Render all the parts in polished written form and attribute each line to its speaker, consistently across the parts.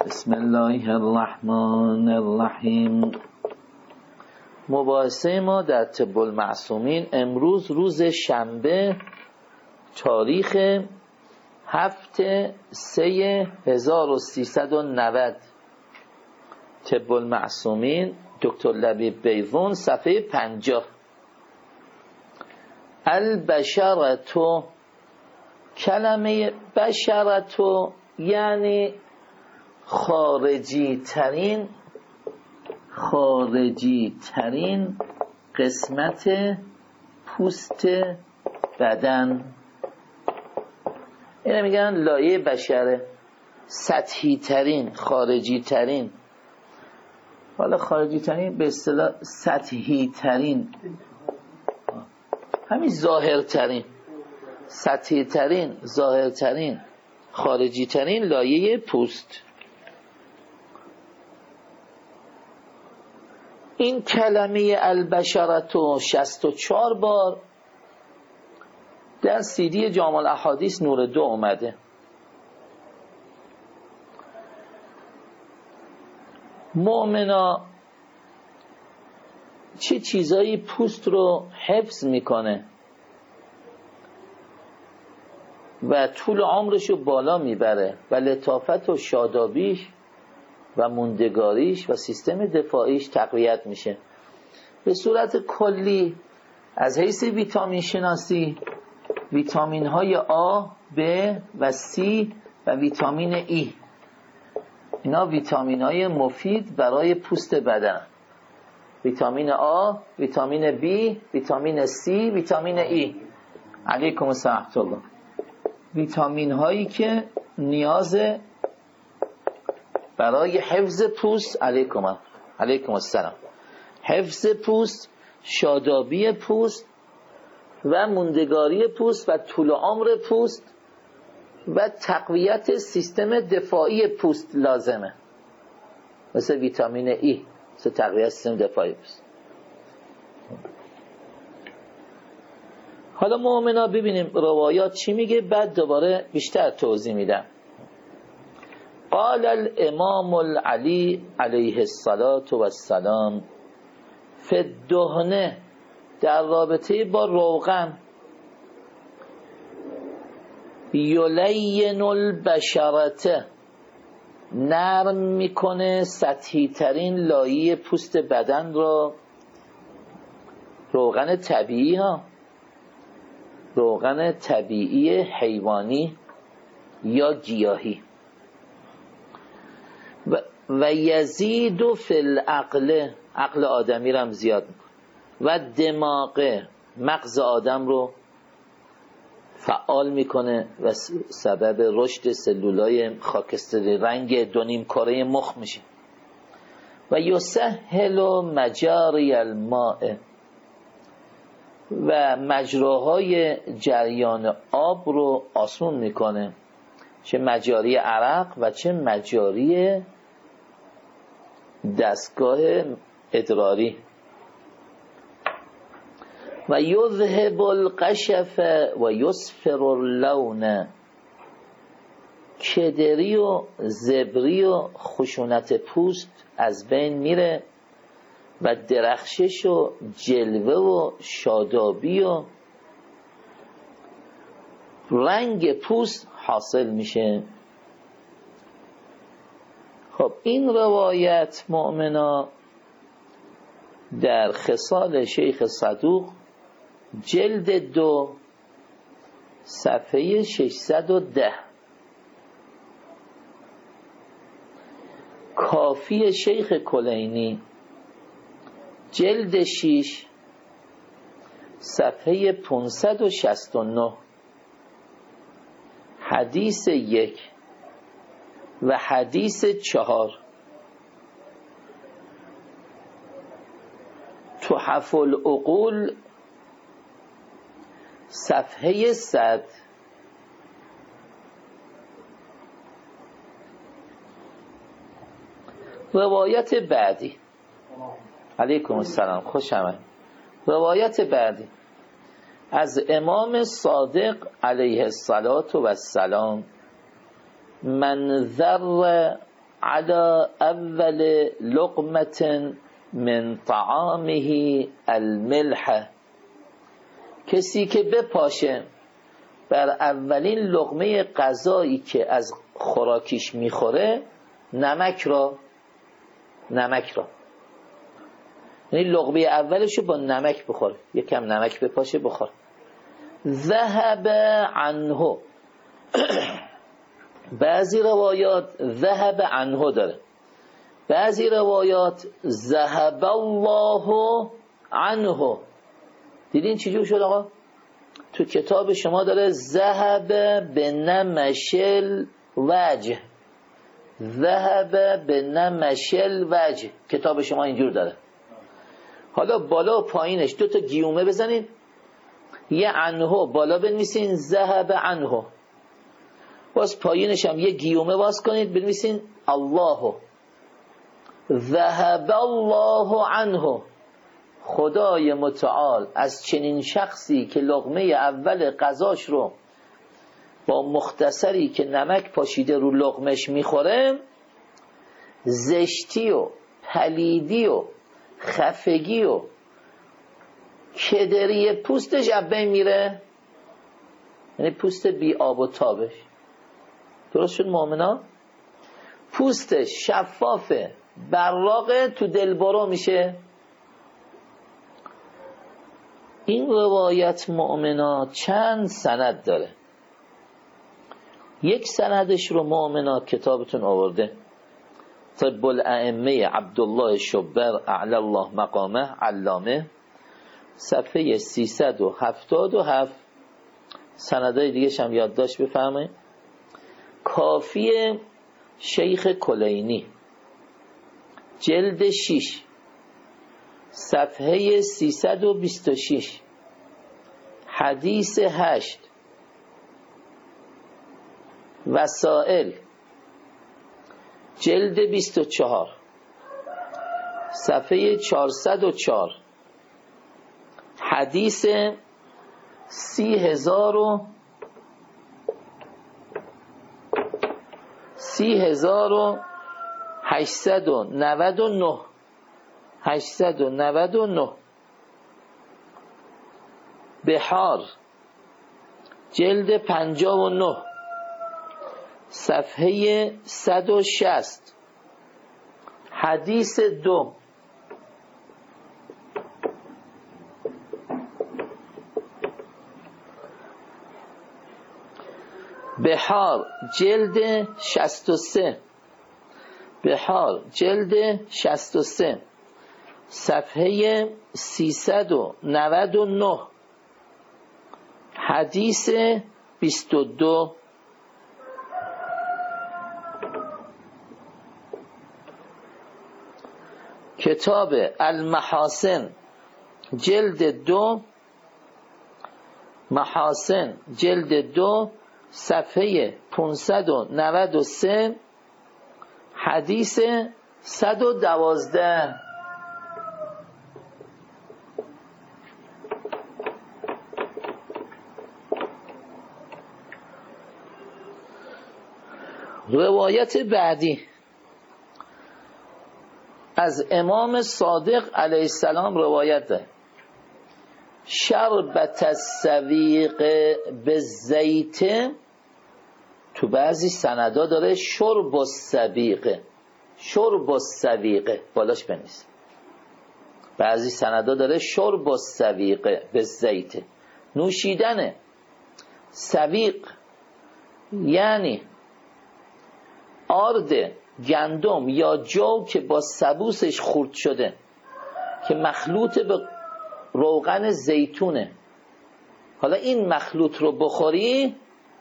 Speaker 1: بسم الله الرحمن الرحیم. مباحثه ما در طب المعصومین امروز روز شنبه تاریخ 7/3/1390 طب المعصومین دکتر لبیب بیضون صفحه 50. البشرتو، کلمه بشرتو یعنی خارجی ترین قسمت پوست بدن. اینو میگن لایه بشره، سطحی ترین، خارجی ترین. حالا خارجی ترین به اصطلاح سطحی ترین، همین ظاهر ترین، سطحی ترین، ظاهر ترین، خارجی ترین لایه پوست. این کلمه البشرتو 64 بار در CD جامع الاحادیث نور 2 اومده. مؤمنا چه چیزایی پوست رو حفظ میکنه و طول عمرش رو بالا میبره و لطافت و شادابیش و موندگاریش و سیستم دفاعیش تقویت میشه. به صورت کلی از حیث ویتامین شناسی، ویتامین های آ، ب و سی و ویتامین ای، اینا ویتامین های مفید برای پوست بدن. ویتامین آ، ویتامین بی، ویتامین سی، ویتامین ای. علیکم السلام الله. ویتامین هایی که نیاز برای حفظ پوست، علیکم السلام، حفظ پوست، شادابی پوست و موندگاری پوست و طول عمر پوست و تقویت سیستم دفاعی پوست لازمه، مثل ویتامین ای، مثل تقویت سیستم دفاعی پوست. حالا مؤمنا ببینیم روایات چی میگه، بعد دوباره بیشتر توضیح میدم. قال الامام العلی علیه الصلاة والسلام فی الدهنه، در رابطه با روغن، یلین البشرته، نرم میکنه سطحی ترین لایه پوست بدن رو. روغن طبیعی ها، روغن طبیعی حیوانی یا گیاهی. و یزید فی العقل، عقل آدمی رو هم زیاد میکنه. و دماغ، مغز آدم رو فعال میکنه و سبب رشد سلولای خاکستری رنگ 2.5 کره مخ میشه. و یسهل مجاری الماء، و مجراهای جریان آب رو آسون میکنه، چه مجاری عرق و چه مجاری دستگاه ادراری. و یذهب القشف و یصفر اللون، کدری و زبری و خشونت پوست از بین میره و درخشش و جلوه و شادابی و رنگ پوست حاصل میشه. خب این روایت مؤمنا در خصال شیخ صدوق جلد 2 صفحه 610، کافی شیخ کلینی جلد 6 صفحه 569، حدیث 1 و حدیث 4، تحف العقول صفحه 100. روایت بعدی، علیکم السلام، خوش آمد. روایت بعدی از امام صادق علیه الصلاة و السلام: من ذر على اول لقمة من طعامه الملح، کسی که بپاشه بر اولین لقمه غذایی که از خوراکیش میخوره نمک را، یعنی لقمه اولشو با نمک بخوره، یکم نمک بپاشه بخوره. ذهب عنه، بعضی روایات ذهب عنه داره، بعضی روایات ذهب الله عنه. دیدین چجور شد آقا؟ تو کتاب شما داره ذهب به نمشل وجه، ذهب به نمشل وجه، کتاب شما اینجور داره. حالا بالا و پایینش دو تا گیومه بزنید، یه عنه بالا بنویسین ذهب عنه، باز پایینش هم یه گیومه باز کنید بنویسین الله، ذهب الله عنه. خدای متعال از چنین شخصی که لقمه اول غذاش رو با مختصری که نمک پاشیده رو لقمش میخوره، زشتی و پلیدی و خفگی و کدری پوستش از بین میره، یعنی پوست بی آب و تابش. درست شد مؤمنا؟ پوستش شفافه، براقه، تو دلبرو میشه. این روایت مؤمنا چند سند داره. یک سندش رو مؤمنا کتابتون آورده، طب الائمه عبدالله شبر اعلی الله مقامه علامه، صفحه 377. سندهای دیگه هم یادداشت بفرمایید. کافی شیخ کلینی جلد 6 صفحه 326 حدیث 8. وسائل جلد 24 صفحه 404 حدیث 3899. بحار جلد 59 صفحه 160 حدیث 2. بحار جلد 63 بحار جلد 63 صفحه 399 حدیث 22. کتاب المحاسن جلد 2 محاسن جلد 2 صفحه 593 حدیث 112. روایت بعدی از امام صادق علیه السلام روایت ده. شربت السویق به زیت، تو بعضی سندا داره شرب السویق، شرب السویق بالاش بنویس. بعضی سندا داره شرب السویق به زیت، نوشیدن سویق یعنی آرد گندم یا جو که با سبوسش خورد شده که مخلوط به روغن زیتونه. حالا این مخلوط رو بخوری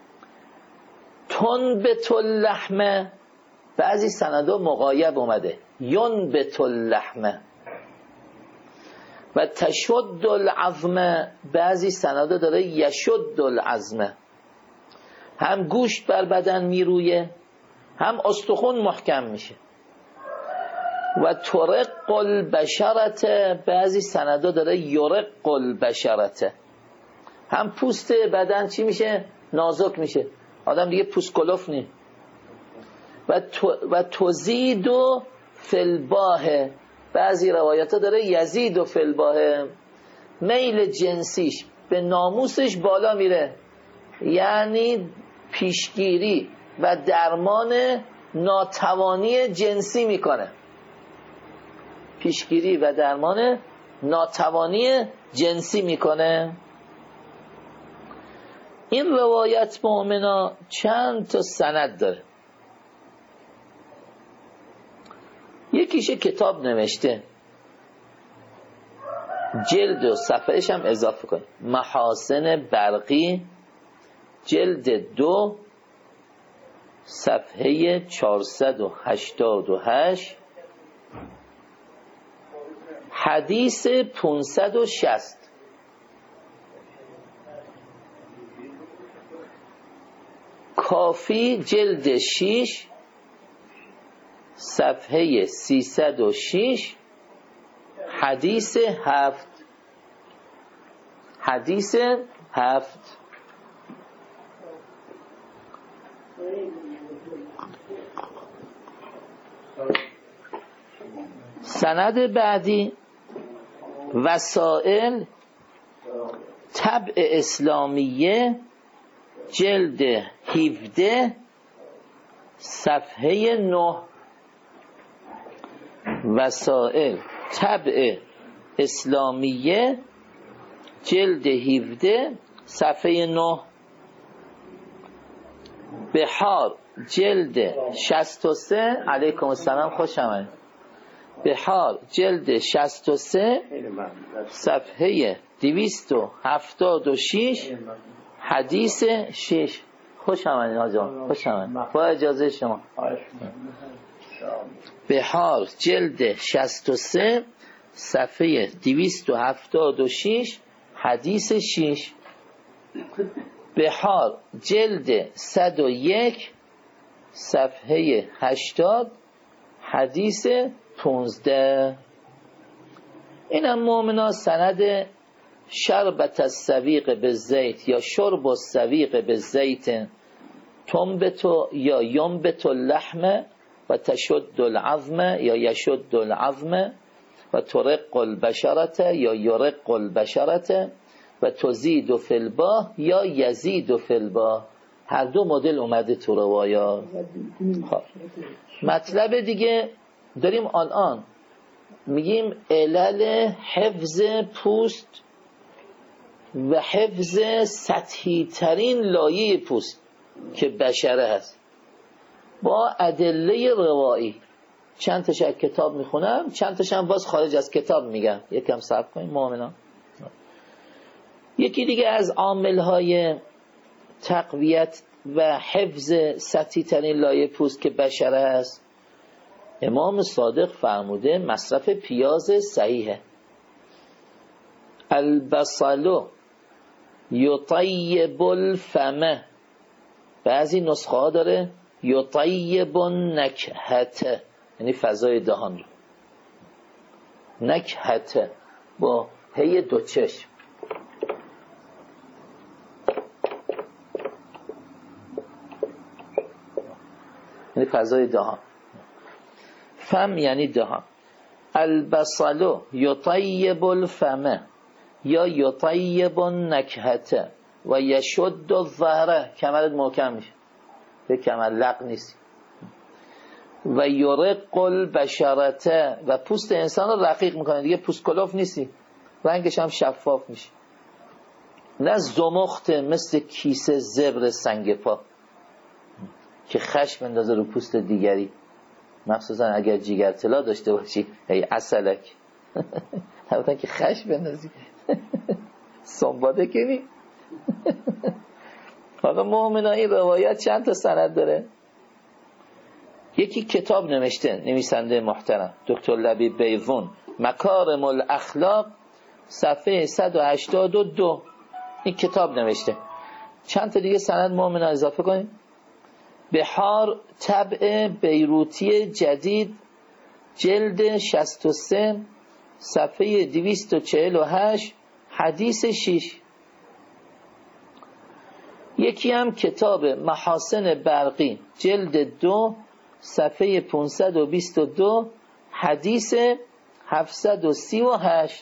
Speaker 1: تنبت اللحمه، بعضی سندا مغایب اومده ینبت اللحمه، و تشد العظمه، بعضی سندا داره یشد العظمه، هم گوشت بر بدن میرویه هم استخون محکم میشه. و ترق البشرت، بعضی سندا داره یرق البشرت، هم پوست بدن چی میشه؟ نازک میشه، آدم دیگه پوست کلوف نی. و تزید و فلباه، بعضی روایت ها داره یزید و فلباه، میل جنسیش به ناموسش بالا میره، یعنی پیشگیری و درمان ناتوانی جنسی میکنه، پیشگیری و درمان ناتوانی جنسی میکنه. این روایت مؤمنا چند تا سند داره. یکیش کتاب نوشته، جلد و صفحهش هم اضافه کنیم، محاسن برقی، جلد 2 صفحه 488، حدیث 560. کافی جلد 6 صفحه 306، حدیث 7. حدیث 7. سند بعدی، وسائل طبع اسلامیه، جلد 17 صفحه 9. وسائل طبع اسلامیه، جلد 17 صفحه 9. بحار جلد 63، علیکم السلام، خوش آمدید. بحار جلد 63 صفحه 276، حدیث 6. خوش آمدید آقا، خوش آمدید، با اجازه شما. بحار جلد 63 صفحه 276، حدیث 6. بحار جلد 101 صفحه 80، حدیث 15. اینم مؤمنا سند شربت السویق بالزیت یا شرب السویق بالزیت تنبت یا ینبت اللحم و تشد العظم یا یشد العظم و ترق البشرت یا یرق البشرت و تزید فی الباه یا یزید فی الباه. هر دو مدل اومده تو روایات. مطلب دیگه داریم الان میگیم علل حفظ پوست و حفظ سطحی ترین لایه پوست که بشره هست با ادله روایی. چند تاش از کتاب میخونم، چند تاش هم باز خارج از کتاب میگم، یکم صبر کنیم مؤمنان. یکی دیگه از عامل‌های تقویت و حفظ سطحی ترین لایه پوست که بشره است، امام صادق فرموده مصرف پیاز صحیحه. البصل یطیب الفم، بعضی نسخه ها داره یطیب النکهت، یعنی فضای دهان رو، نکهت با هی دو چشم، یعنی فضای دهان. فم یعنی دهان. البصل یطیب الفم یا یطیب النکهت و یشد الظهر، کمرت محکم میشه، به کمر لق نیست. و یرق البشرت، و پوست انسان رو رقیق میکنه، دیگه پوست کلوف نیستی، رنگش هم شفاف میشه، نه زمخت مثل کیسه زبر سنگ پا که خشم اندازه رو پوست دیگری، مخصوصا اگر جیگر طلا داشته باشی، ای عسلک همونطور که خشم بندازی سنباده کنی. حالا مؤمنان این روایت چند تا سند داره. یکی کتاب نوشته، نویسنده محترم دکتر لبیب بیضون، مکارم الاخلاق، صفحه 182، این کتاب نوشته. چند تا دیگه سند مؤمنان اضافه کنیم. بحار طبع بیروتی جدید، جلد 63 صفحه 248، حدیث 6. یکی هم کتاب محاسن برقی، جلد 2 صفحه 522 حدیث 738.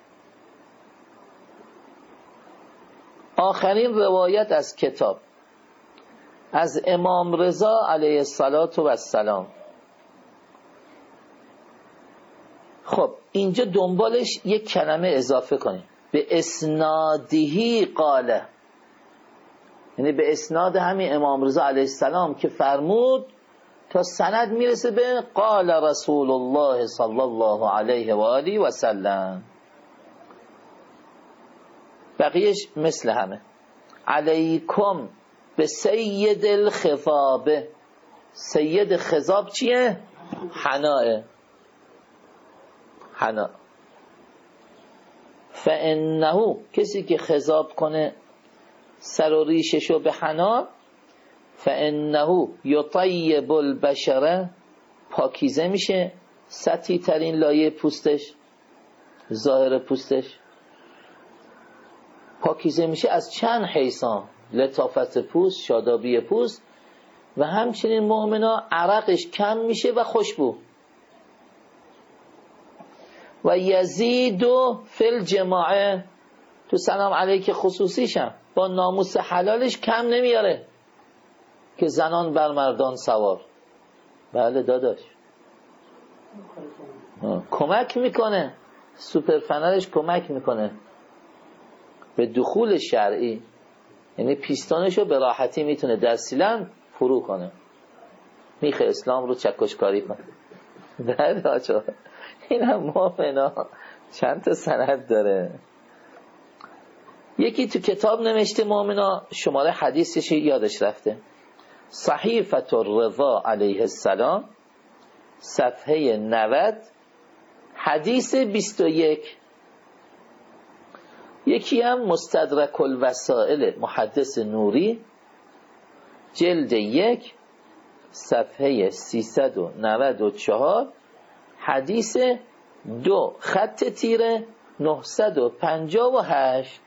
Speaker 1: آخرین روایت از کتاب از امام رضا علیه السلام. خب اینجا دنبالش یک کلمه اضافه کنیم، به اسنادهی قاله، یعنی به اسناد همین امام رضا علیه السلام که فرمود تا سند میرسه به قال رسول الله صلی الله علیه و آله و سلم. بقیهش مثل همه. علیکم به سید الخفابه. سید خضاب چیه؟ حناه. حنا. فانه، کسی که خضاب کنه سر و ریششو به حنا، فانه یطیب البشره، پاکیزه میشه سطحی ترین لایه پوستش، ظاهر پوستش پاکیزه میشه از چند حیثان، لطافت پوست، شادابی پوست، و همچنین مؤمنا عرقش کم میشه و خوشبو. و یزیدو فی الجماعه، تو سلام علیک خصوصیشم با ناموس حلالش کم نمیاره که زنان بر مردان سوار. بله داداش، کمک میکنه، سوپرفنرش کمک میکنه به دخول شرعی، یعنی پیستانشو به راحتی میتونه در سیلن فرو کنه، میخه اسلام رو چکشکاری کنه. بله آجا، این هم مؤمنا چند تا سند داره. یکی تو کتاب نوشته مؤمنا، شماره حدیثش یادش رفته، صحیفة الرضا علیه السلام صفحه 90 حدیث 21. یکی هم مستدرک الوسائل محدث نوری جلد 1 صفحه 394 حدیث 2 خط تیره 958.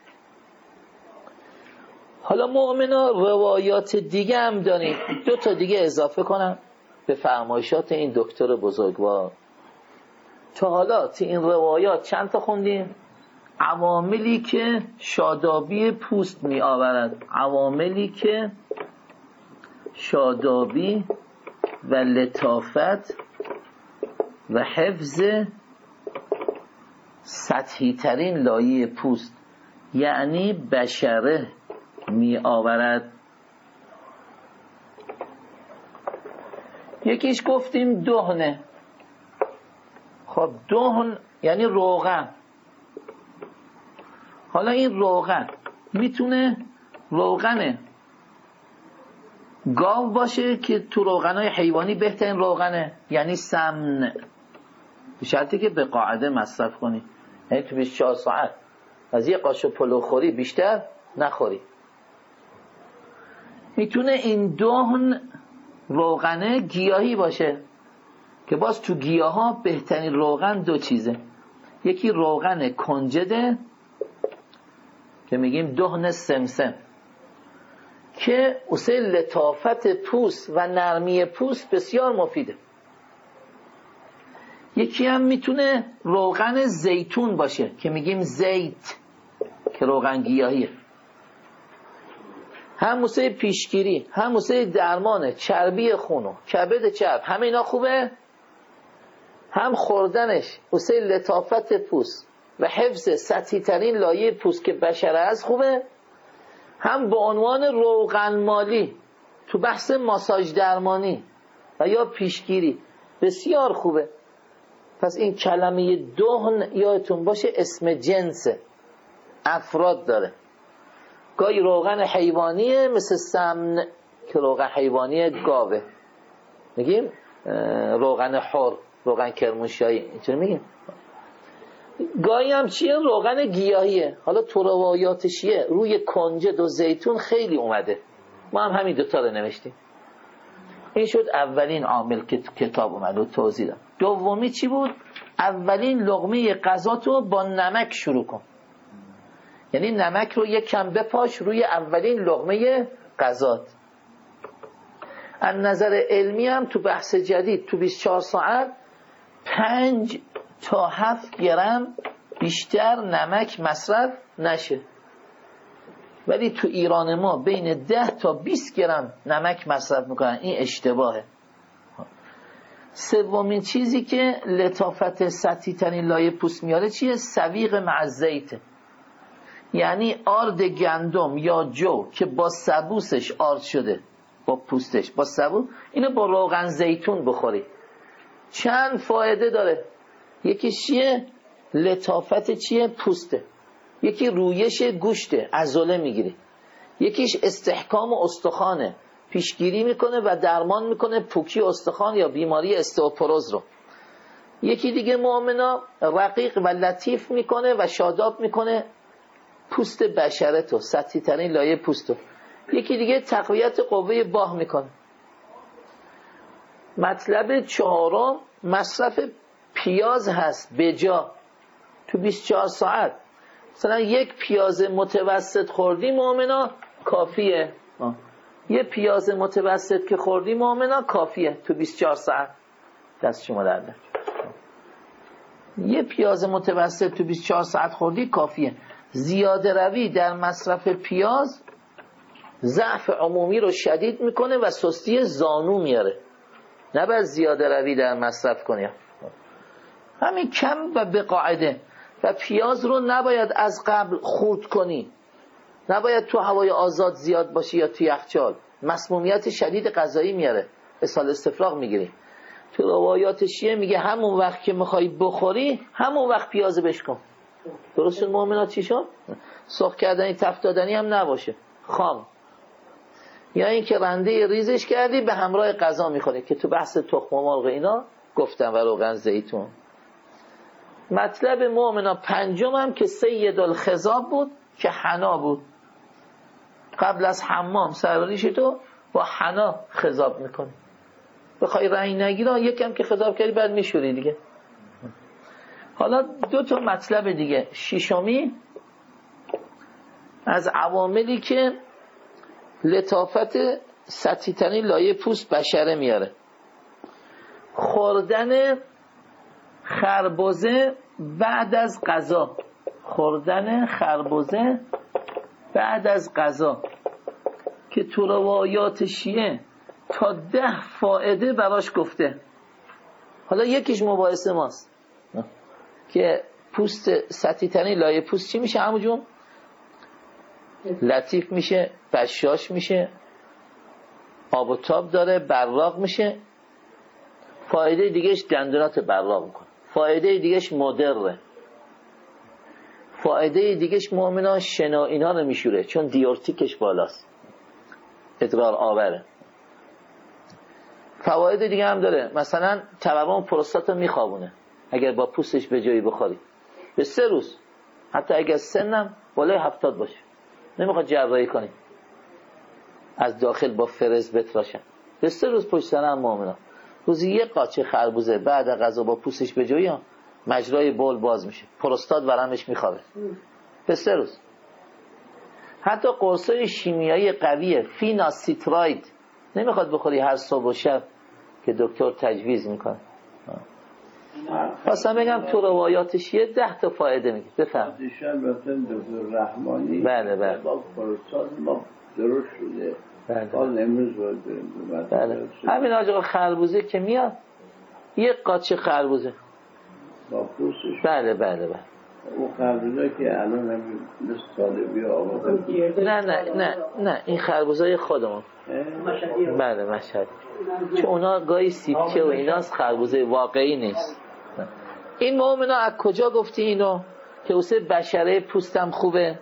Speaker 1: حالا مؤمنا روایات دیگه هم داریم، 2 تا دیگه اضافه کنم به فرمایشات این دکتر بزرگوار. تا حالا تو این روایات چند تا خوندیم؟ عواملی که شادابی پوست می آورد، عواملی که شادابی و لطافت و حفظ سطحی ترین لایه پوست یعنی بشره می آورد. یکیش گفتیم دهنه. خب دهن یعنی روغن. حالا این روغن میتونه روغن گاو باشه که تو روغنهای حیوانی بهترین روغنه، یعنی سمن، به شرطی که به قاعده مصرف کنی، یعنی تو 24 ساعت از یه قاشق پلو خوری بیشتر نخوری. میتونه این دهن روغنه گیاهی باشه که باز تو گیاه ها بهترین روغن 2 چیزه، یکی روغن کنجده که میگیم دهن سمسم که واسه لطافت پوست و نرمی پوست بسیار مفیده. یکی هم میتونه روغن زیتون باشه که میگیم زیت که روغن گیاهیه، هم واسه پیشگیری هم واسه درمان چربی خونو کبد چرب، همه اینا خوبه. هم خوردنش واسه لطافت پوست و حفظ سطحی ترین لایه پوست که بشره از خوبه، هم به عنوان روغن مالی تو بحث ماساژ درمانی و یا پیشگیری بسیار خوبه. پس این کلمه دهن یادتون باشه اسم جنسه، افراد داره. گاهی روغن حیوانیه مثل سمن که روغن حیوانی گاوه، میگیم روغن حر، روغن کرمانشاهی، اینطور میگیم. گاهی هم چیه؟ روغن گیاهیه. حالا تو روایات شیعه روی کنجد و زیتون خیلی اومده، ما هم همین 2 تا رو نوشتیم. این شد اولین عامل که کتاب اومد و توضیح داد. دومی چی بود؟ اولین لقمه غذا تو با نمک شروع کن، یعنی نمک رو یک کم بپاش روی اولین لقمه غذات. از نظر علمی هم تو بحث جدید تو 24 ساعت 5 تا 7 گرم بیشتر نمک مصرف نشه، ولی تو ایران ما بین 10 تا 20 گرم نمک مصرف میکنن. این اشتباهه. سومین چیزی که لطافت سطحی ترین لایه پوست میاره چیه؟ سویق مع زیت، یعنی آرد گندم یا جو که با سبوسش آرد شده، با پوستش با سبوس، اینو با روغن زیتون بخوری. چند فایده داره. یکی چیه؟ لطافت چیه؟ پوسته. یکی رویش گوشته، عضله میگیری. یکیش استحکام استخوانه، پیشگیری میکنه و درمان میکنه پوکی استخوان یا بیماری استئوپروز رو. یکی دیگه مؤمنا رقیق و لطیف میکنه و شاداب میکنه پوست بشرتو، سطحی ترین لایه پوستو. یکی دیگه تقویت قوه باه میکنه. مطلب چهارم مصرف پیاز هست بجا تو 24 ساعت. مثلا یک پیاز متوسط خوردی مؤمنا کافیه. یه پیاز متوسط که خوردی مؤمنا کافیه تو 24 ساعت. دست شما درده. یه پیاز متوسط تو 24 ساعت خوردی کافیه. زیاده روی در مصرف پیاز ضعف عمومی رو شدید میکنه و سستی زانو میاره. نباید زیاده روی در مصرف کنی، همین کم و به قاعده. و پیاز رو نباید از قبل خورد کنی، نباید تو هوای آزاد زیاد باشی یا تو یخچال، مسمومیت شدید غذایی میاره، اسهال استفراغ میگیری. تو روایات شیعه میگه همون وقت که میخوای بخوری همون وقت پیاز بشکن. درست شد مؤمنات؟ چی شد؟ سرخ کردنی تفت دادنی هم نباشه، خام. یا این که رنده ریزش کردی به همراه غذا میخوری که تو بحث تخم مرغ اینا گفتم و روغن زیتون. مطلب مؤمنا پنجم هم که سید الخضاب بود که حنا بود. قبل از حمام سرریش تو با حنا خضاب میکنی. بخوای رنگ نگیره یکم که خضاب کردی بعد میشوری دیگه. حالا دو تا مطلب دیگه. ششمی از عواملی که لطافت سطحی ترین لایه پوست بشره میاره، خوردن خربزه بعد از غذا. خوردن خربزه بعد از غذا که تو روایات شیعه تا 10 فایده براش گفته. حالا یکیش مباحث ماست که پوست سطحی ترین لایه پوست چی میشه عمو جون؟ لطیف میشه، بشاش میشه، آب و تاب داره، براق میشه. فایده دیگهش دندونات براق میکنه. فایده دیگهش مدره. فایده دیگهش مؤمنان شنا اینا رو میشوره چون دیورتیکش بالاست، ادرار آوره. فواید دیگه هم داره، مثلا تورم پروستات رو میخوابونه اگر با پوستش به جایی بخوری به 3 روز، حتی اگر سنم بالای 70 باشه نمیخواد جراحی کنی از داخل با فرز بتراشن، به 3 روز پشت سر هم مؤمنان روزی 1 قاچه خربوزه بعد از غذا با پوستش به جایی مجرای بول باز میشه، پروستات ورمش میخوابه به 3 روز. حتی قرصای شیمیایی قویه فیناسیتراید نمیخواد بخوری هر صبح و شب که دکتر تجویز میکنه. خواستم بگم تو روایات شیعه 10 تا فایده میگه. بفهم.
Speaker 2: دکتر رحمانی
Speaker 1: بله بله
Speaker 2: با پروستات ما درست شده.
Speaker 1: بله
Speaker 2: امروز
Speaker 1: بله. همین آقا خربوزه که میاد 1 قاچه خربوزه
Speaker 2: با پوستش.
Speaker 1: بله بله بله.
Speaker 2: اون خربوزه که الان همین مثل طالبی آورده.
Speaker 1: نه این خربوزای خودمون. بله مشهد. چون اونا گاهی سیبچه و ایناست، خربوزه واقعی نیست. این مؤمنا از کجا گفتی اینو که واسه بشره پوستم خوبه؟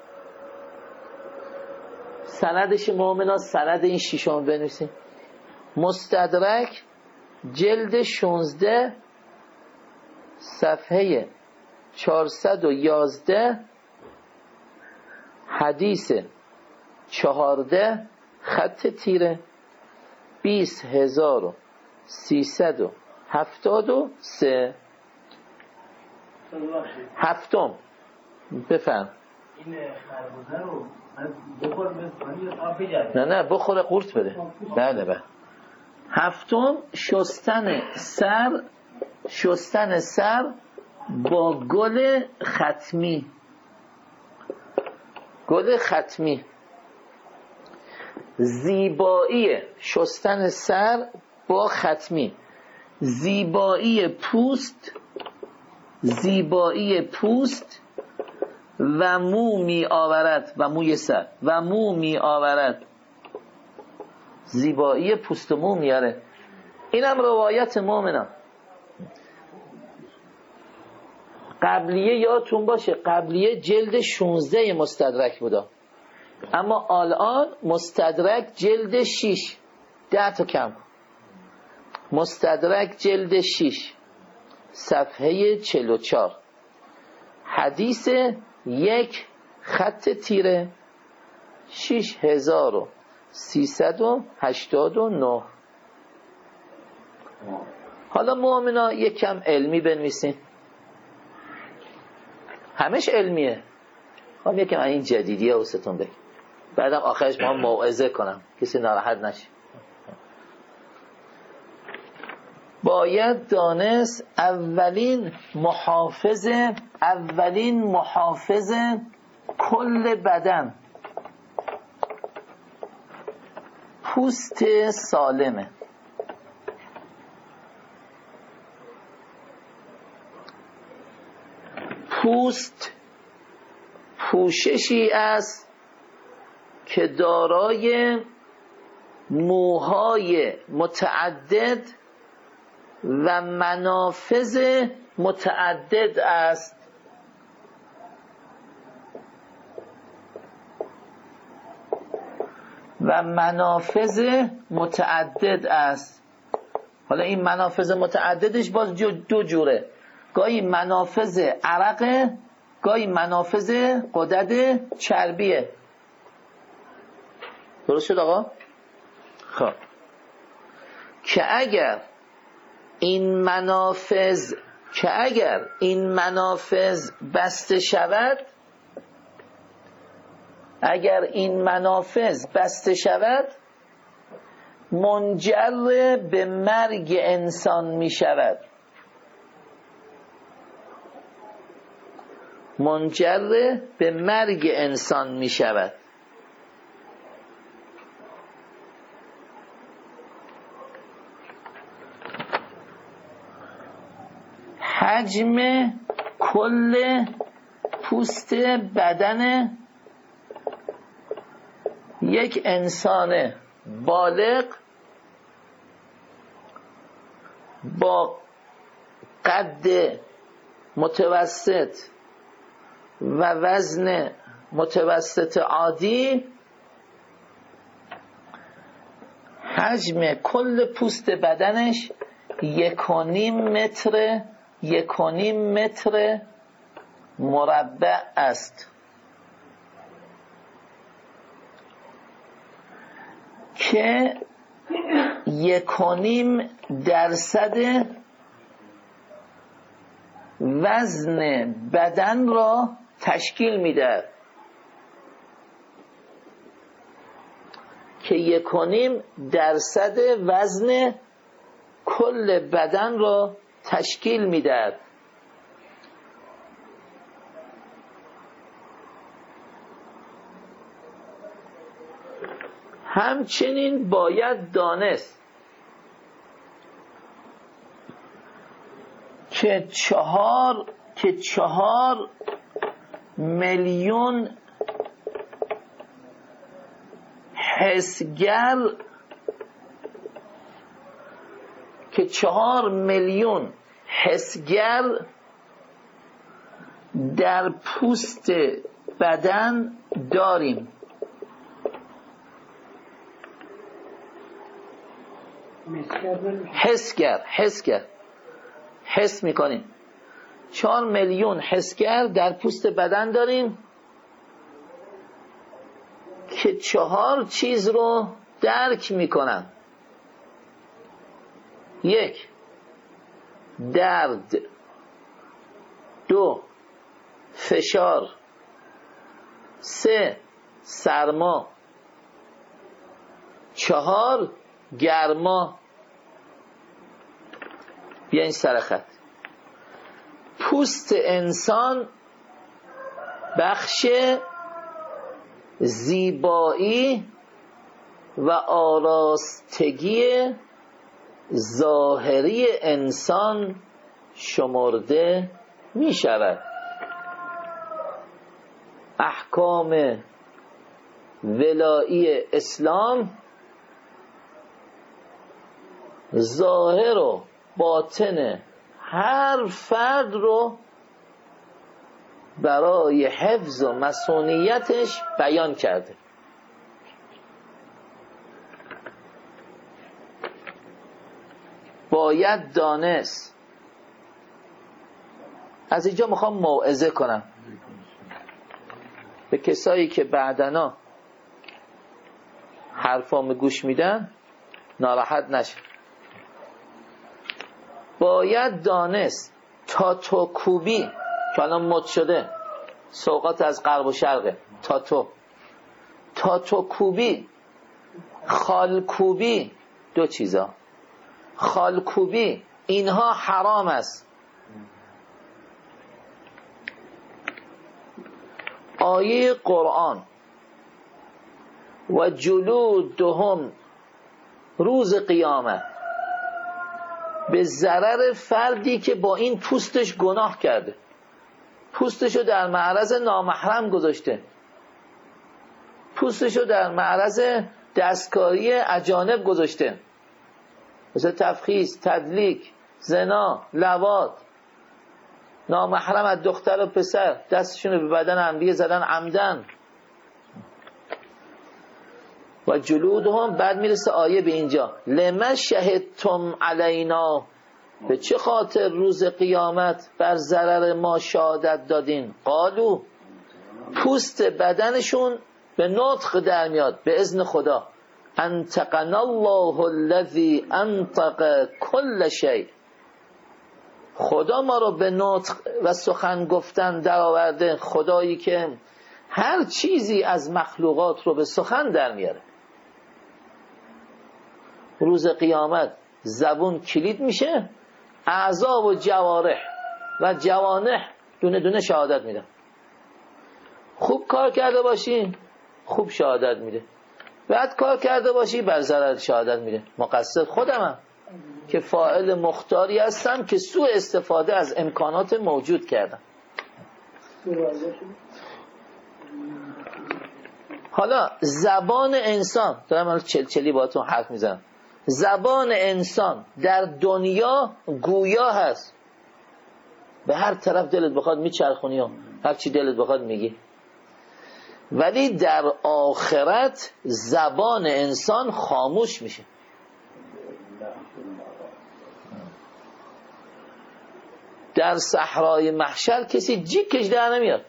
Speaker 1: سندش مؤمنا سند این ششم بنویسیم. مستدرک جلد 16 صفحه 411 حدیث 14 خط تیره 20373 هفتم. بفهم.
Speaker 3: این خربوزه رو بخور به پانی آب بجرد.
Speaker 1: نه بخوره قورت بده. بله هفتم شستن سر با گل ختمی. زیبایی شستن سر با ختمی، زیبایی پوست و مو می آورد، و موی سر و مو می آورد، زیبایی پوست و مو میاره. اینم روایت مومنان. قبلیه یادتون باشه، قبلیه جلد 16 مستدرک بودا، اما الان مستدرک جلد 6، 10 تا کم. مستدرک جلد 6 صفحه 44، حدیث 1 خط تیره 6389. حالا مؤمنا یک کم علمی بنویسین، همش علمیه. خب یکم این جدیدیه واسهتون بگم، بعدم آخرش ما موعظه کنم کسی ناراحت نشه. باید دانست اولین محافظ کل بدن پوست سالمه. پوست پوششی است که دارای موهای متعدد و منافذ متعدد است. حالا این منافذ متعددش باز دو جوره، گاهی منافذ عرقه، گاهی منافذ غدد چربیه. درست شد آقا؟ خب که اگر این منافذ بسته شود، منجر به مرگ انسان می شود. حجم کل پوست بدن یک انسان بالغ با قد متوسط و وزن متوسط عادی، حجم کل پوست بدنش 1.5 متر مربع است که 1.5% وزن بدن را تشکیل میده. که 1.5% وزن کل بدن را تشکیل میدهد. همچنین باید دانست که 4 میلیون حسگر در پوست بدن داریم. حس میکنیم. 4 میلیون حسگر در پوست بدن داریم که 4 چیز رو درک میکنن. 1 درد، 2 فشار، 3 سرما، 4 گرما. بیاین سر خط. پوست انسان بخش زیبایی و آراستگی ظاهری انسان شمرده می شود. احکام ولایی اسلام ظاهر و باطن هر فرد رو برای حفظ و مصونیتش بیان کرده. باید دانست. از اینجا میخوام موعظه کنم به کسایی که بعدنا حرفامو گوش میدن، ناراحت نشه. باید دانست تاتوکوبی که الان مد شده، سوقات از غرب و شرقه، تاتوکوبی، خالکوبی، دو چیزا. خالکوبی اینها حرام است. آیه قرآن و جلودهم روز قیامت به ضرر فردی که با این پوستش گناه کرده، پوستشو در معرض نامحرم گذاشته، پوستشو در معرض دستکاری اجانب گذاشته، مثل تفخیص، تدلیک، زنا، لواط، نامحرم از دختر و پسر دستشونو به بدن انبیاء زدن عمدن. و جلودهم، بعد میرسه آیه به اینجا، لما شهدتم علینا، به چه خاطر روز قیامت بر ضرر ما شهادت دادین؟ قالو، پوست بدنشون به نطق در میاد به اذن خدا، انطقنا الله الذی انطق کل شیء، خدا ما رو به نطق و سخن گفتن در آورده، خدایی که هر چیزی از مخلوقات رو به سخن در میاره. روز قیامت زبون کلید میشه، اعضا و جوارح و جوانح دونه دونه شهادت میدن. خوب کار کرده باشی خوب شهادت میده، بد کار کرده باشی بر ضرر شهادت میده. مقصر خودمم که فاعل مختاری هستم که سوء استفاده از امکانات موجود کردم. حالا زبان انسان، دارم من چلی باهاتون حرف میزنم، زبان انسان در دنیا گویا هست، به هر طرف دلت بخواد میچرخونی و هر چی دلت بخواد میگی. ولی در آخرت زبان انسان خاموش میشه. در صحرای محشر کسی جیکش در نمیاد.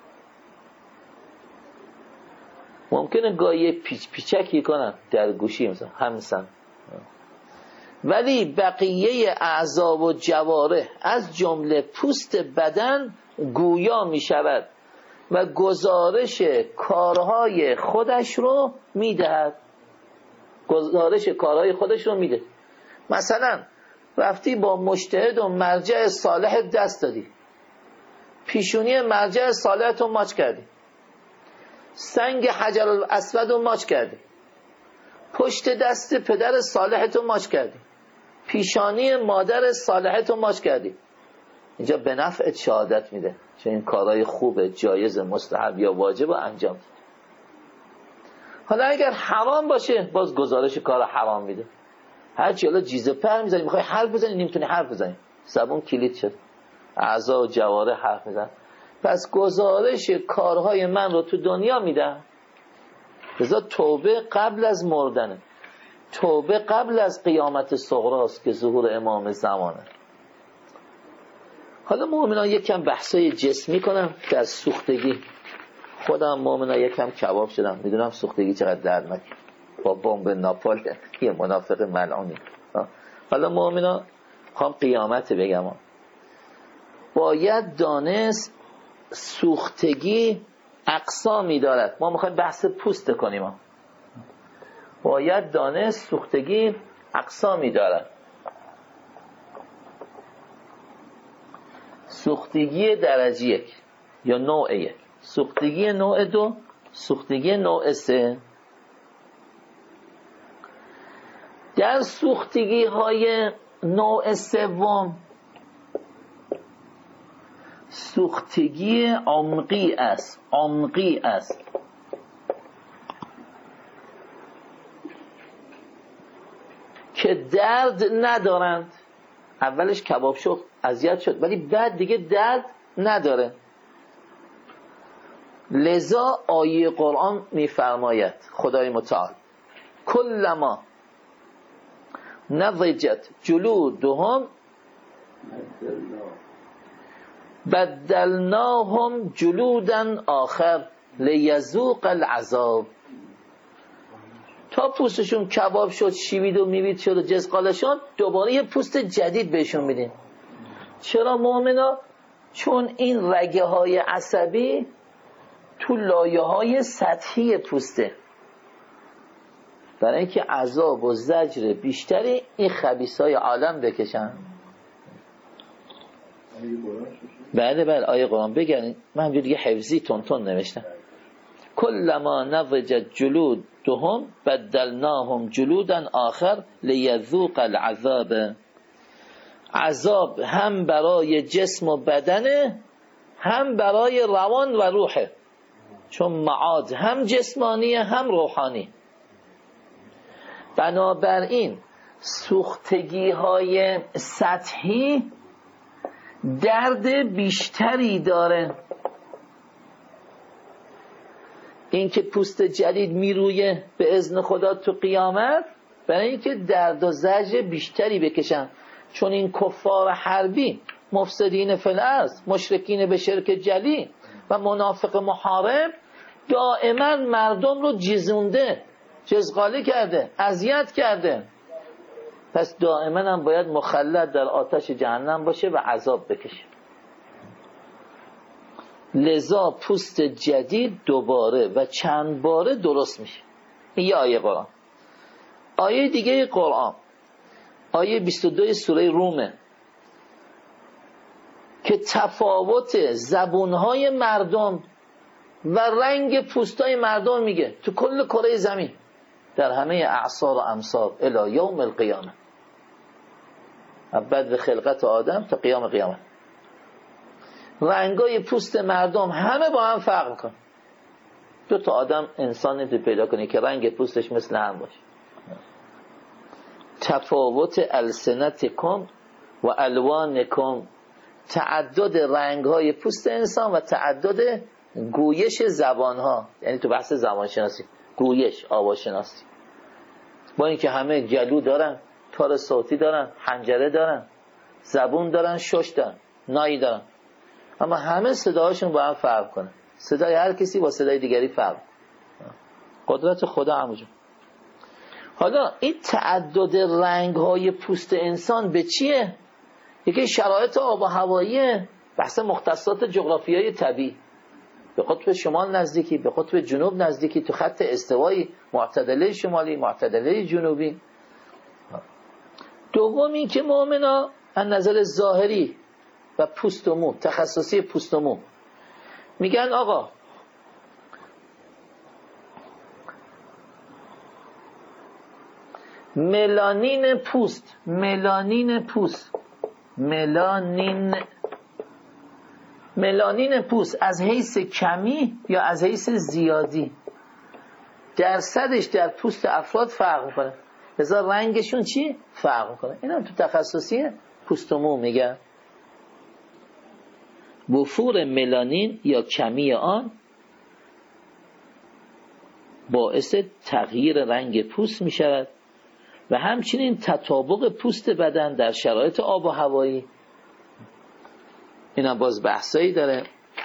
Speaker 1: ممکنه گاهی پیچکی کنن در گوشی مثلا همسن، ولی بقیه اعضا و جوارح از جمله پوست بدن گویا می شود و گزارش کارهای خودش رو می دهد. گزارش کارهای خودش رو می ده. مثلا رفتی با مجتهد و مرجع صالح دست دادی، پیشونی مرجع صالح تو ماچ کردی، سنگ حجر الاسود رو ماچ کردی، پشت دست پدر صالح تو ماچ کردی، پیشانی مادر صالح تو ماچ کردی. اینجا به نفعت شهادت میده چون این کارهای خوبه، جایز، مستحب یا واجب انجام دید. حالا اگر حرام باشه باز گزارش کار حرام میده. هر چی حالا جیزه پر میزنی، میخوای حرف بزنی نمیتونی حرف بزنی، زبون کلید شد، اعضا و جوارح حرف میزن. پس گزارش کارهای من رو تو دنیا میدم. لذا توبه قبل از مردنه، توبه قبل از قیامت صغراست که ظهور امام زمانه. حالا مؤمنان یکم بحثای جسمی کنم در سوختگی. خودم مؤمنان یکم کباب شدم، میدونم سوختگی چقدر درد نکنه با بمب ناپال یه منافق ملعونی. حالا مؤمنان خوام قیامت بگم، باید دانست سوختگی اقسامی دارد. ما میخوایم بحث پوست کنیم. باید دانست سوختگی اقسامی دارد. سوختگی درجه 1 یا نوع 1، سوختگی نوع 2، سوختگی نوع 3. در سوختگی های نوع 3 سوختگی عمقی است که درد ندارند. اولش کباب شد، اذیت شد، ولی بعد دیگه درد نداره. لذا آیه قرآن میفرماید خدای متعال کلما نضجت جلودهم بدلناهم جلودا آخر لیذوق العذاب. تا پوستشون کباب شد، شیوید و میوید شد و جزقاله شد، دوباره یه پوست جدید بهشون میدیم. چرا مؤمنا؟ چون این رگه های عصبی تو لایه های سطحی پوسته، برای اینکه عذاب و زجر بیشتری این خبیثای عالم بکشن. بله آیه قرآن بگن، من همجور دیگه حفظی تون نوشتم. کلما نضجت جلودهم بدلناهم جلودا آخر لیذوق العذاب. عذاب هم برای جسم و بدنه، هم برای روان و روحه، چون معاد هم جسمانیه هم روحانی. بنابراین سوختگی های سطحی درد بیشتری داره. این که پوست جدید میرویه به اذن خدا تو قیامت، برای اینکه درد و زجر بیشتری بکشن. چون این کفار حربی، مفسدین فی الارض، مشرکین به شرک جلی و منافق محارب، دائما مردم رو جزونده، جزغاله کرده، اذیت کرده. پس دائما هم باید مخلد در آتش جهنم باشه و عذاب بکشه. لذا پوست جدید دوباره و چند باره درست میشه. این یه آیه قرآن. آیه دیگه قرآن، آیه 22 سوره رومه، که تفاوت زبونهای مردم و رنگ پوستای مردم میگه تو کل کره زمین، در همه اعصار و امصار الی یوم القیامه، بعد به خلقت آدم تا قیام قیامت، رنگای پوست مردم همه با هم فرق میکنه. دو تا آدم انسان نمیتونی پیدا کنی که رنگ پوستش مثل هم باشه. تفاوت السنتکم و الوانکم، تعدد رنگ‌های پوست انسان و تعدد گویش زبان‌ها، یعنی تو بحث زبانشناسی، گویش، آواشناسی. با اینکه همه گلو دارن، تار صوتی دارن، حنجره دارن، زبون دارن، شش دارن، نایی دارن، اما همه صداهاشون با هم فرق کنه. صدای هر کسی با صدای دیگری فرق. قدرت خدا همونجا. حالا این تعدد رنگ‌های پوست انسان به چیه؟ یکی شرایط آب و هواییه، بحث مختصات جغرافیایی طبیعی. به قطب شمال نزدیکی، به قطب جنوب نزدیکی، تو خط استوایی، معتدله شمالی، معتدله جنوبی. دوم این که مؤمنا از نظر ظاهری و پوست و مو، تخصصی پوست و مو، میگن آقا ملانین پوست از حیث کمی یا از حیث زیادی درصدش در پوست افراد فرق میکنه، لذا رنگشون چی؟ فرق میکنه. این هم تو تخصصی پوست و مو میگن. وفور ملانین یا کمی آن باعث تغییر رنگ پوست می شود و همچنین تطابق پوست بدن در شرایط آب و هوایی. این هم باز بحثایی داره.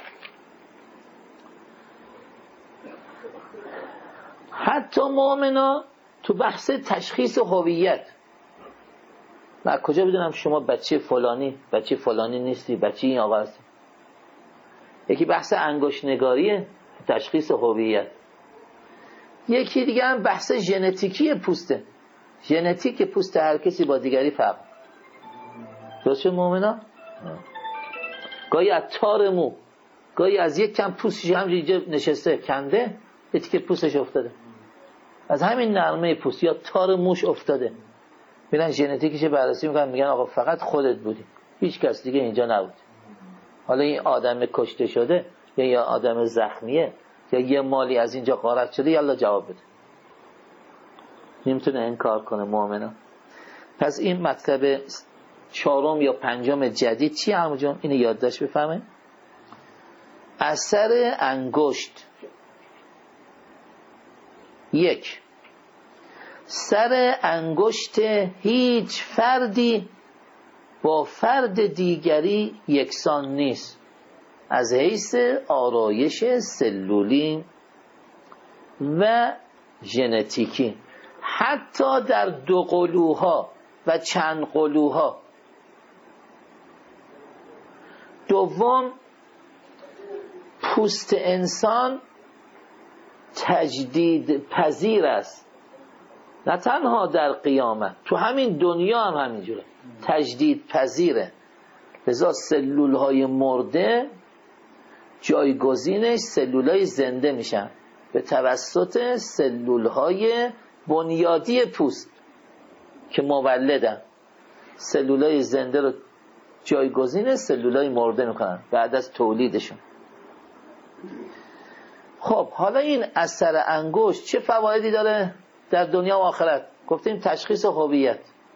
Speaker 1: حتی مؤمنا تو بحث تشخیص هویت، من کجا بدونم شما بچه فلانی نیستی، بچه این آقا هستی؟ یکی بحث انگشت نگاریه، تشخیص هویت. یکی دیگه هم بحث ژنتیکی پوسته، ژنتیک پوست هر کسی با دیگری فرق. درسته مؤمنا؟ گاهی از تار مو، گاهی از یک کم پوستش همینجا نشسته کنده یه تیکه پوستش افتاده، از همین نرمه پوست یا تار موش افتاده. میرن ژنتیکش بررسی میکنن، میگن آقا فقط خودت بودی، هیچ کس دیگه اینجا نبود. حالا این آدم کشته شده یا آدم زخمیه یا یه مالی از اینجا غارت شده، یالا جواب بده. نمیتونه انکار کنه مؤمنان. پس این مطلب 4 یا 5 جدید چی عمو جان؟ اینو یادداشت بفهمه. اثر انگشت. 1. سر انگشت هیچ فردی با فرد دیگری یکسان نیست از حیث آرایش سلولی و ژنتیکی، حتی در 2 قلوها و چند قلوها. 2. پوست انسان تجدید پذیر است، نه تنها در قیامت، تو همین دنیا هم همینجوره، تجدید پذیره. لذا سلول های مرده جایگزینش سلول های زنده میشن به توسط سلول های بنیادی پوست که مولدن. سلول های زنده رو جایگزین سلول های مرده میکنن بعد از تولیدشون. خب حالا این اثر انگشت چه فوایدی داره در دنیا و آخرت؟ گفتیم تشخیص هویت،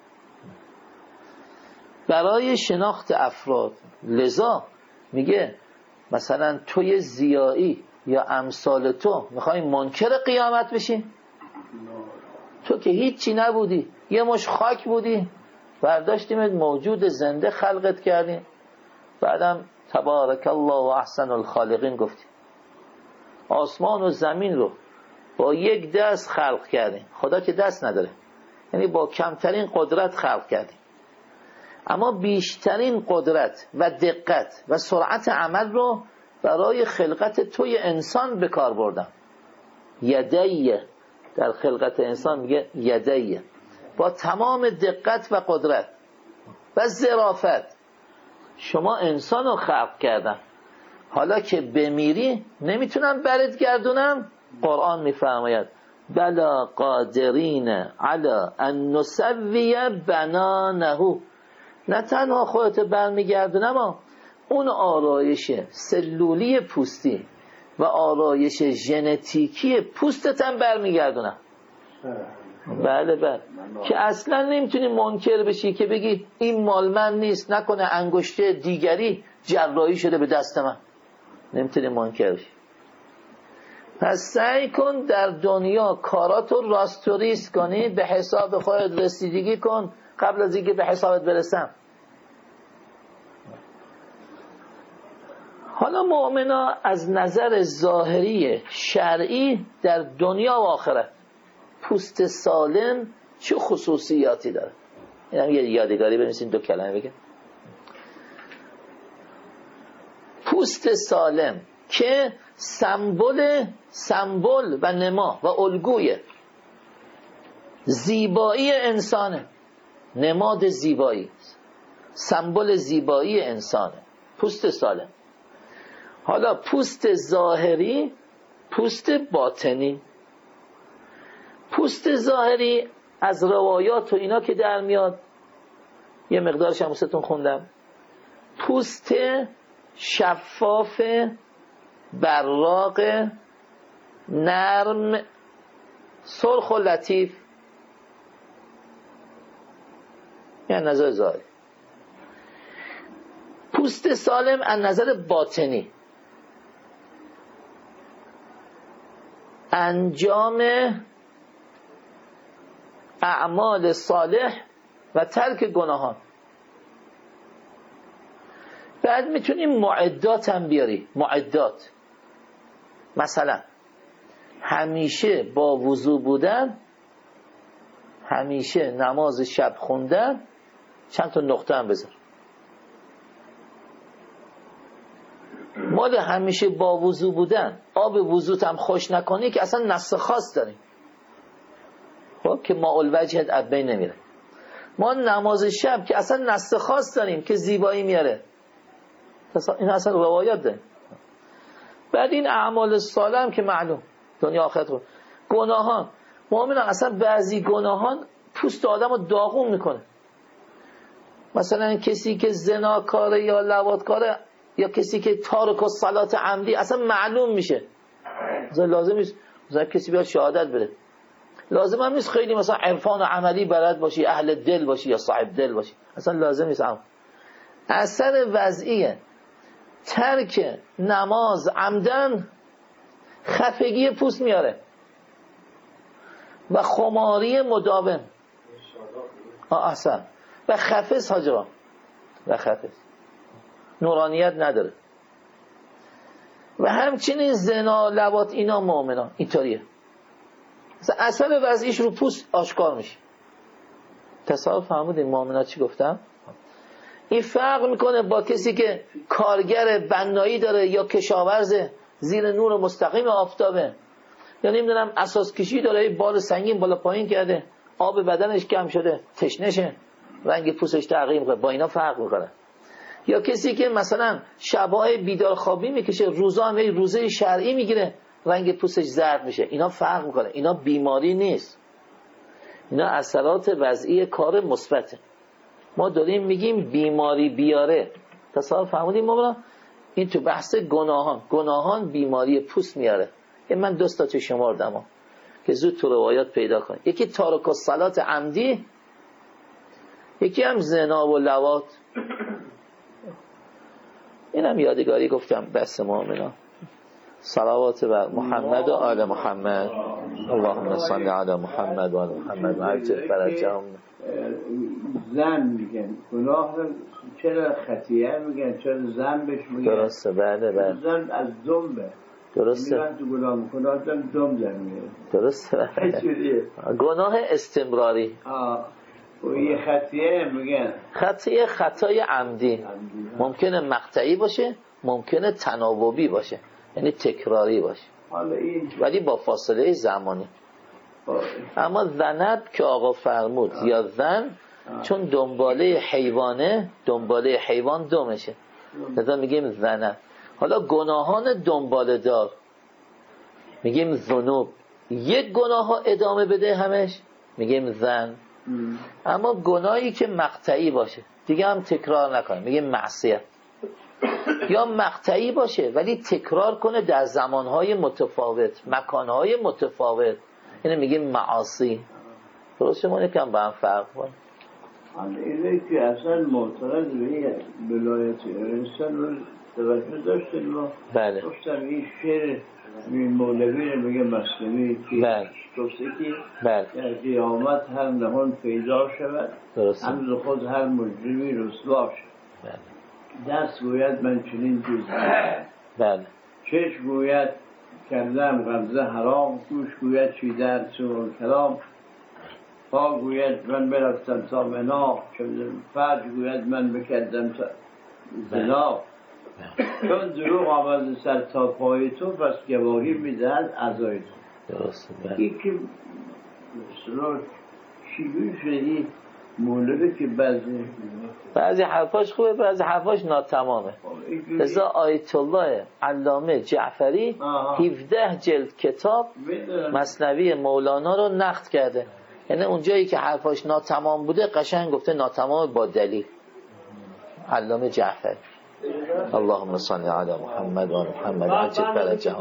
Speaker 1: برای شناخت افراد. لذا میگه مثلا توی ضیایی یا امثال تو میخوای منکر قیامت بشی؟ تو که هیچی نبودی، یه مش خاک بودی، برداشتیمت موجود زنده خلقت کردیم، بعدم تبارک الله و احسن الخالقین گفتیم. آسمان و زمین رو با یک دست خلق کردیم، خدا که دست نداره، یعنی با کمترین قدرت خلق کردیم، اما بیشترین قدرت و دقت و سرعت عمل رو برای خلقت توی انسان به کار بردم. یدیه، در خلقت انسان میگه یدیه، با تمام دقت و قدرت و ظرافت شما انسان رو خلق کردم. حالا که بمیری نمیتونم برت گردونم. قرآن میفرماید بلا قادرین علی ان نسوی بنانه، نه تنها خودت برمیگردونم، اما اون آرایش سلولی پوستی و آرایش ژنتیکی پوستت هم برمیگردونم. بله بله، که اصلا نمیتونی منکر بشی که بگی این مال من نیست، نکنه انگشت دیگری جراحی شده به دست من، نمیتونی منکر بشی. پس سعی کن در دنیا کاراتو راست و ریست کنی، به حساب خودت رسیدگی کن قبل از اینکه به حسابت برسم. حالا مؤمنا از نظر ظاهری شرعی در دنیا و آخرت پوست سالم چه خصوصیاتی داره؟ این هم یه یادگاری بنویسین، 2 کلمه بگم. پوست سالم که سمبل و نما و الگوی زیبایی انسانه، نماد زیبایی، سمبل زیبایی انسانه پوست سالم. حالا پوست ظاهری، پوست باطنی. پوست ظاهری از روایات و اینا که در میاد، یه مقدارش هم واسهتون خوندم. پوست شفاف، براق، نرم، سرخ و لطیف، یعنی نظر ظاهری. پوست سالم از نظر باطنی، انجام اعمال صالح و ترک گناهان. بعد میتونیم معدات هم بیاری. معدات مثلا همیشه با وضو بودن، همیشه نماز شب خوندن، چند تا نقطه هم بذار. مال همیشه با وضو بودن، آب وضوت هم خوش نکنی که اصلا نص خاص داریم، خب که ماء الوجهت از بین نمیره. ما نماز شب که اصلا نص خاص داریم که زیبایی میاره. این اصلا روایت ده. بعد این اعمال صالح هم که معلوم دنیا آخرت رو. گناهان مؤمن اصلا بعضی گناهان پوست آدم رو داغون میکنه. مثلا کسی که زناکاره یا لواطکاره یا کسی که تارک الصلات عمدی اصلا معلوم میشه. مثلا لازم نیست مثلا کسی بیاد شهادت بده، لازم هم نیست خیلی مثلا عرفان و عملی بلد باشی، اهل دل باشی یا صاحب دل باشی، اصلا لازم نیست. اثر وضعیه ترک نماز عمدن خفگی پوست میاره و خماری مداوم اصلا و خفز حاجران و خفز نورانیت نداره. و همچنین زنا لواط اینا مؤمنان اینطوریه، اثر وضعیش رو پوست آشکار میشه. تصور فهمودین مؤمنات چی گفتم؟ این فرق میکنه با کسی که کارگر بنایی داره یا کشاورزه زیر نور مستقیم آفتابه، یا نمیدونم اساس کشی داره بار سنگین بالا پایین کرده، آب بدنش کم شده، تشنشه، رنگ پوستش تغییر میکنه، با اینا فرق میکنه. یا کسی که مثلا شبای بیدار خوابی میکشه، روزا هم یه روزه شرعی میگیره، رنگ پوستش زرد میشه، اینا فرق میکنه. اینا بیماری نیست، اینا اثرات وضعی کار مثبته. ما داریم میگیم بیماری بیاره. تصور فرمودیم ما این تو بحث گناهان بیماری پوست میاره. من دوستا تو شماردم که زود تو روایات پیدا کنید. یکی تارک الصلات عمدی، یکی هم زنا و لواط. اینم یادگاری گفتم بس مؤمنان. صلوات بر محمد و آل محمد. اللهم صل علی محمد و آل محمد. عجل فرجهم.
Speaker 2: زن میگن گناه چرا خطیه میگن، چرا زن بهش میگن؟
Speaker 1: درسته، بله.
Speaker 2: زن از دنبه.
Speaker 1: درسته.
Speaker 2: میگن تو گناه میکنه آدم دم زن میگه.
Speaker 1: درسته. گناه استمراری.
Speaker 2: و یه خطیه میگن
Speaker 1: خطیه خطای عمدی. ممکنه مقطعی باشه، ممکنه تناوبی باشه، یعنی تکراری باشه، ولی با فاصله زمانی. اما ذنب که آقا فرمود یا زن، چون دنباله حیوانه، دنباله حیوان دمشه، لذا میگیم ذنب. حالا گناهان دنباله دار میگیم ذنوب. یک گناه ها ادامه بده همش میگیم زن. اما گناهی که مقطعی باشه دیگه هم تکرار نکنه میگیم معصیت. یا مقطعی باشه ولی تکرار کنه در زمانهای متفاوت، مکانهای متفاوت، اینه میگیم معاصی. درست شما یکم با هم فرق کنه.
Speaker 2: اینه که اصلا معترض به ولایت انسان رو توجه داشتیم ما.
Speaker 1: بله.
Speaker 2: گفتم این شعر مولوی رو میگه مسلمی که توستی که در قیامت هر نهان پیدا شود، هم خود هر مجرمی رسوا شد. دست گوید من چنین جزم، چشم گوید کردم غمزه حرام، گوش گوید چیدن سوال کلام، پا گوید من برفتم تا منا، فرج گوید من بکردم تا زنا. چون دروغ آمد سر تا پای تو، پس گواهی میدهد اعضای تو.
Speaker 1: درسته.
Speaker 2: این که مثلا شیوی شدی مولوی که بعضی
Speaker 1: حرفاش خوبه، بعضی حرفاش ناتمامه. لذا آیت الله علامه جعفری 17 جلد کتاب مثنوی مولانا رو نقد کرده. یعنی اونجایی که حرفاش ناتمام بوده قشنگ گفته ناتمام با دلیل. علامه جعفری. اللهم صل علی محمد و محمد. عجل فرجهم.